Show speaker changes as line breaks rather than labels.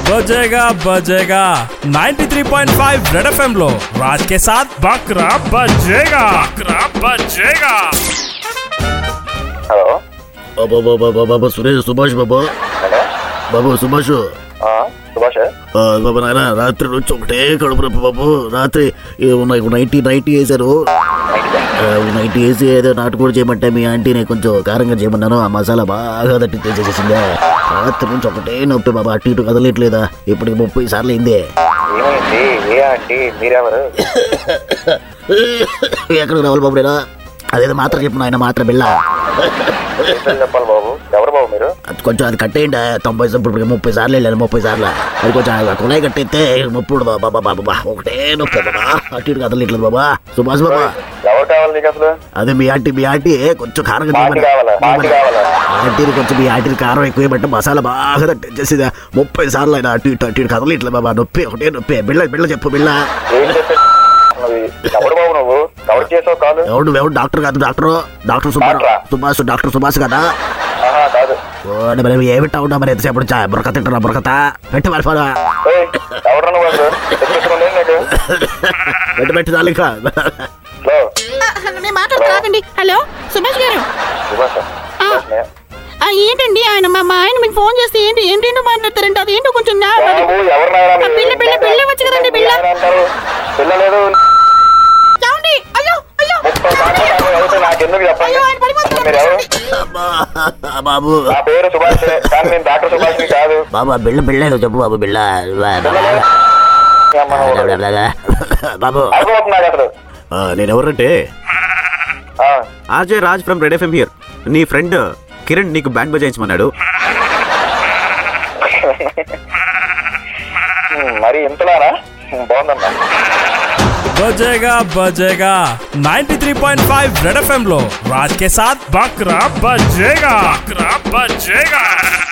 बजेगा बजेगा 93.5 red FM लो राज के साथ बकरा बजेगा
హలో
బాబా సురేష్ సుభాష్ బాబా బాబు సుభాష్
సుభాష్
బాబా నాయన రాత్రి నుంచి ఒకటే కడుపు నొప్పి బాబు. రాత్రి నైటీ వేశారు. నైటీ వేసి ఏదో నాటుకోడి చేయమంటే మీ ఆంటీని కొంచెం కారంగా చేయమన్నాను. ఆ మసాలా బాగా తట్టి తెచ్చేసేసిందే. రాత్రి నుంచి ఒకటే నొప్పి బాబా. అటు ఇటు కదలట్లేదా? ఇప్పటికి 30 సార్లు అయిందే.
ఏమైంది? ఏ ఆంటీ? మీరెవరు?
ఎక్కడికి రావాలి బాబు? నేను అదేదో మాత్రం చెప్పిన ఆయన మాత్రం బిళ్ళ
చెప్పాలి బాబు. ఎవరు బాబు మీరు?
కొంచెం అది కట్టేయండి. 30 సార్లు వెళ్ళాను. 30 సార్లు అది కొంచెం కుళాయి కట్టేస్తే నొప్పి బాబా. బాబా ఒకటే నొప్పి బాబా. అటు ఇటు కదలట్లేదు బాబా. సుభాష్ బాబా
ఎవరు కావాలి నీకు అసలు?
అదే మీ ఆంటీ కొంచెం కారం ఆంటీని కొంచెం మీ ఆంటీని కారం ఎక్కువ బట్టి మసాలా బాగా తట్టేసేది. 30 సార్లు అయినా అటు ఇటు కదలట్లేదు బాబా. నొప్పి ఒకటే నొప్పి. బిళ్ళ చెప్పు బిళ్ళ.
ఎవరు బాబు నువ్వు? ఎవరు చేసావు కాదు?
ఎవడు డాక్టర్ కాదు. డాక్టర్ సుభాష్ కదా.
కాదు.
మరి ఏమిటా ఉన్నా మరి ఎంతసేపు బురక తింటున్నా? బురకత పెట్టి మరిపోదా?
ఎవరు నువ్వు అసలు?
పెట్టి చాలు ఇంకా.
మాట్లాడుతున్నారండి. హలో సుభాష్ గారు. ఏంటండి ఆయన మా ఆయన మీకు ఫోన్ చేస్తే ఏంటో మాట్లాడతారండి. అదేంటో కొంచెం బిల్ల వచ్చు కదండి. బిల్ల
పిల్లలేదు.
బాబు
నా పేరు సుభాష్ కానీ నేను డాక్టర్ సుభాష్ కాదు.
బాబా బిళ్ళ ఏదో చెప్పు బాబు. బిళ్ళ బాబు
అసలు
నేను ఎవరంటే RJ Raj from Red FM here. నీ ఫ్రెండ్ కిరణ్ నీకు బ్యాండ్ బజాయించమన్నాడు.
మరి ఇంతలానా? బాగుందన్నా.
बजेगा बजेगा 93.5 रेड एफएम लो राज के साथ बकरा बजेगा